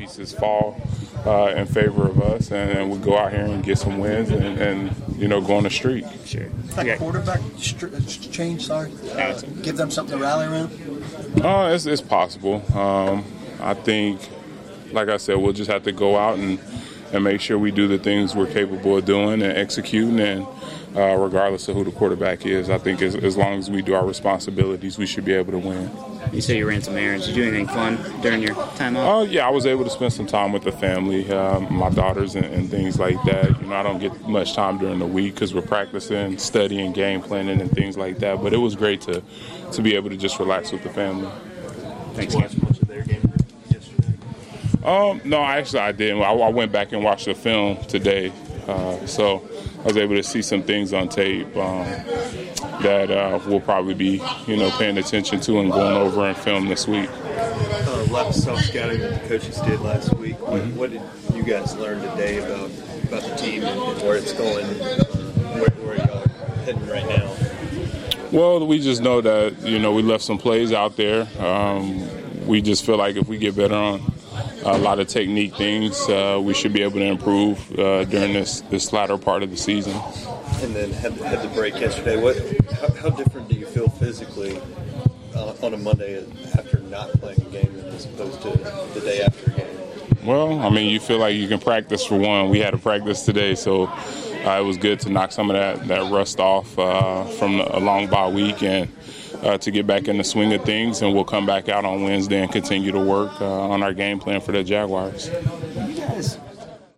pieces fall in favor of us, and we go out here and get some wins and go on the streak. Sure. That quarterback change, give them something to rally around? It's possible. I think, like I said, we'll just have to go out and make sure we do the things we're capable of doing and executing, and regardless of who the quarterback is, I think as long as we do our responsibilities, we should be able to win. You say you ran some errands. Did you do anything fun during your time off? Yeah, I was able to spend some time with the family, my daughters and things like that. I don't get much time during the week because we're practicing, studying, game planning, and things like that. But it was great to be able to just relax with the family. Thanks, Did you watch much of their game yesterday? No, actually I didn't. I went back and watched the film today, so I was able to see some things on tape that we'll probably be, paying attention to and going over and film this week. A lot of self-scouting that the coaches did last week. Mm-hmm. What did you guys learn today about the team and where it's going, where y'all are heading right now? Well, we just know that, we left some plays out there. We just feel like if we get better on a lot of technique things, we should be able to improve during this latter part of the season. And then had the break yesterday. How different do you feel physically on a Monday after not playing a game as opposed to the day after a game? Well, you feel like you can practice for one. We had a practice today, so it was good to knock some of that rust off from a long bye week and to get back in the swing of things. And we'll come back out on Wednesday and continue to work on our game plan for the Jaguars.